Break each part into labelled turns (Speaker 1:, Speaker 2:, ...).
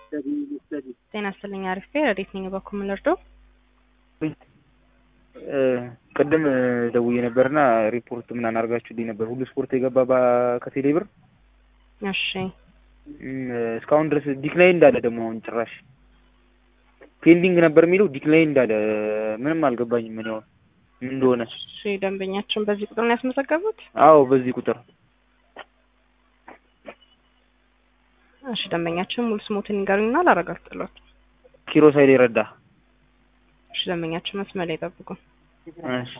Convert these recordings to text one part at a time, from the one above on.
Speaker 1: ጤና ይስጥልኝ አሪፍ ረዲት ነኝ በኩል ምልርዶ
Speaker 2: ቀደም ደውዬ ነበርና ሪፖርት ምን አናርጋችሁልኝ ነበር ሁሉ ስፖርት የገባ ከቴሌ ብር
Speaker 1: እሺ
Speaker 2: እስካሁን ድረስ ዲክላይን እንዳለ ደግሞ አሁን ጭራሽ ፔንዲንግ ነበር የሚለው ዲክላይን እንዳለ ምንም አልገባኝም ምን ያው ምን እንደሆነ
Speaker 1: እሺ ደንበኛችን በዚህ ቁጥር ነው ያስመዘገቡት
Speaker 2: አዎ በዚህ ቁጥር
Speaker 1: እሺ ደንበኛችን ሙሉ ስሞትን ይንገሩኝና ላረጋግጥልዎት
Speaker 2: ኪሮስ ኃይሌ ረዳ
Speaker 1: እሺ ደንበኛችን መስመር ላይ ይጠብቁ
Speaker 2: እሺ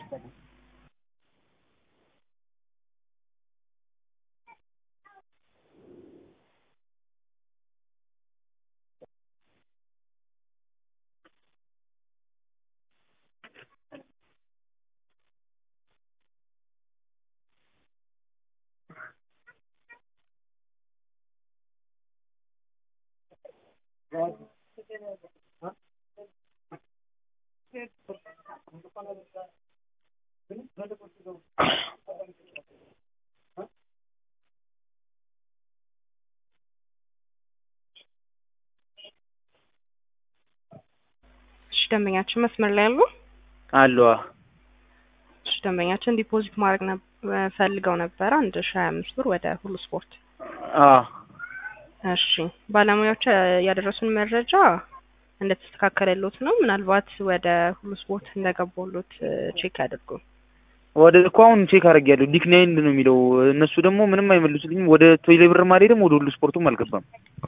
Speaker 1: እሺ ደንበኛችን መስመር ላይ አሉ
Speaker 2: አለዋ
Speaker 1: እሺ ደንበኛችን ዲፖዚት ማድረግ ፈልገው ነበር 1025 ብር ወደ ሁሉ ስፖርት እሺ ባለሙያዎች ያደረሱን መረጃ እንደተስተካከለሎት ነው ምናልባት ወደ ሁሉ ስፖርት እንደገባሎት ቼክ አድርጉ
Speaker 2: ወደ ቋውን ቼክ አድርጌያለሁ ዲክላይን ነው የሚለው እነሱ ደግሞ ምንም አይመልሱልኝም ወደ ቴሌ ብር ማለት ደግሞ ወደ ሁሉ ስፖርቱም አልገባም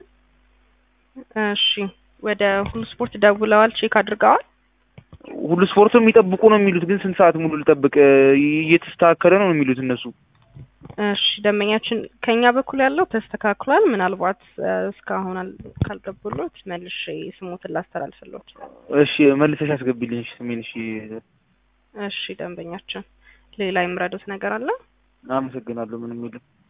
Speaker 1: እሺ ወደ ሁሉ ስፖርት ደውለዋል ቼክ አድርገዋል
Speaker 2: ሁሉ ስፖርቱም ይጠብቁ ነው የሚሉት ግን ስንት ሰዓት ሙሉ ልጠብቅ እየተስተካከለ ነው የሚሉት እነሱ
Speaker 1: እሺ ደንበኛችን ከኛ በኩል ያለው ተስተካክሏል ምናልባት እስካሁን ካልገቡሎት መልሼ ስሞትን ላስተላልፍሎት
Speaker 2: እሺ መልሰሽ አስገቢልኝ ስሜን
Speaker 1: እሺ ደንበኛችን ሌላ የምረዱት ነገር አለ
Speaker 2: አመሰግናለሁ ምንም የለም